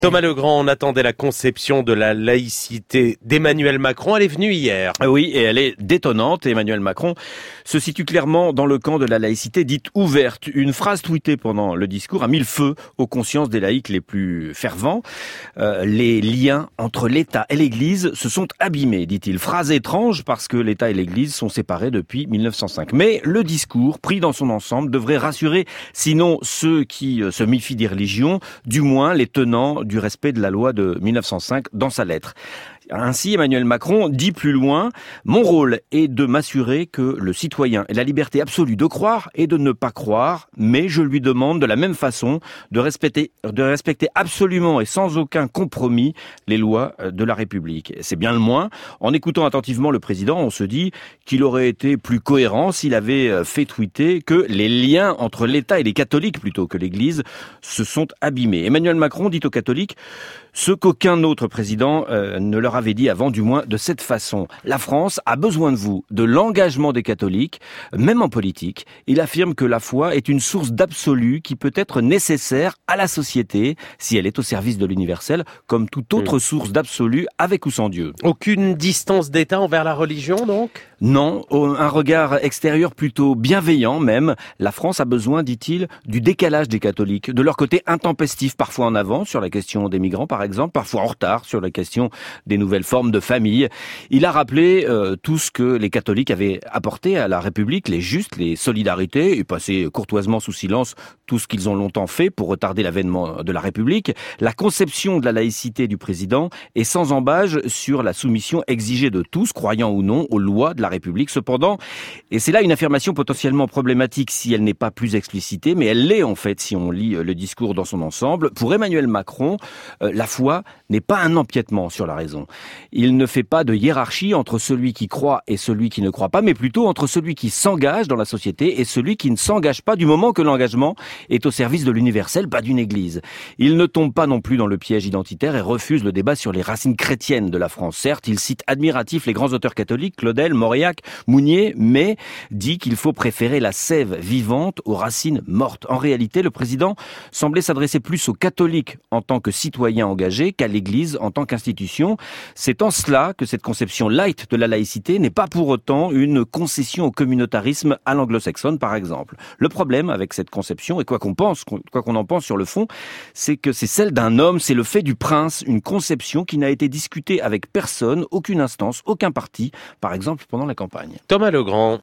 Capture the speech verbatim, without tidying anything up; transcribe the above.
Thomas Legrand, on attendait la conception de la laïcité d'Emmanuel Macron. Elle est venue hier. Oui, et elle est détonnante. Emmanuel Macron se situe clairement dans le camp de la laïcité dite ouverte. Une phrase tweetée pendant le discours a mis le feu aux consciences des laïcs les plus fervents. Euh, les liens entre l'État et l'Église se sont abîmés, dit-il. Phrase étrange parce que l'État et l'Église sont séparés depuis mille neuf cent cinq. Mais le discours, pris dans son ensemble, devrait rassurer, sinon ceux qui se méfient des religions, du moins les tenants du respect de la loi de mille neuf cent cinq dans sa lettre. Ainsi, Emmanuel Macron dit plus loin « Mon rôle est de m'assurer que le citoyen ait la liberté absolue de croire et de ne pas croire, mais je lui demande de la même façon de respecter, de respecter absolument et sans aucun compromis les lois de la République. » C'est bien le moins. En écoutant attentivement le président, on se dit qu'il aurait été plus cohérent s'il avait fait tweeter que les liens entre l'État et les catholiques, plutôt que l'Église, se sont abîmés. Emmanuel Macron dit aux catholiques ce qu'aucun autre président euh, ne leur avait dit avant, du moins de cette façon. La France a besoin de vous, de l'engagement des catholiques, même en politique. Il affirme que la foi est une source d'absolu qui peut être nécessaire à la société si elle est au service de l'universel, comme toute autre mmh. source d'absolu, avec ou sans Dieu. Aucune distance d'État envers la religion, donc ? Non, un regard extérieur plutôt bienveillant même. La France a besoin, dit-il, du décalage des catholiques, de leur côté intempestif, parfois en avant sur la question des migrants par exemple, parfois en retard sur la question des nouvelles formes de famille. Il a rappelé euh, tout ce que les catholiques avaient apporté à la République, les justes, les solidarités, et passé courtoisement sous silence tout ce qu'ils ont longtemps fait pour retarder l'avènement de la République. La conception de la laïcité du président est sans embâche sur la soumission exigée de tous, croyants ou non, aux lois de la République. Cependant, et c'est là une affirmation potentiellement problématique si elle n'est pas plus explicitée, mais elle l'est en fait si on lit le discours dans son ensemble. Pour Emmanuel Macron, euh, la foi n'est pas un empiètement sur la raison. Il ne fait pas de hiérarchie entre celui qui croit et celui qui ne croit pas, mais plutôt entre celui qui s'engage dans la société et celui qui ne s'engage pas, du moment que l'engagement est au service de l'universel, pas d'une église. Il ne tombe pas non plus dans le piège identitaire et refuse le débat sur les racines chrétiennes de la France. Certes, il cite admiratif les grands auteurs catholiques, Claudel, Mauriac, Mounier, mais dit qu'il faut préférer la sève vivante aux racines mortes. En réalité, le président semblait s'adresser plus aux catholiques en tant que citoyens engagés qu'à l'Église en tant qu'institution. C'est en cela que cette conception light de la laïcité n'est pas pour autant une concession au communautarisme à l'anglo-saxonne, par exemple. Le problème avec cette conception, et quoi qu'on pense, quoi qu'on en pense sur le fond, c'est que c'est celle d'un homme, c'est le fait du prince, une conception qui n'a été discutée avec personne, aucune instance, aucun parti, par exemple pendant la campagne. Thomas Legrand.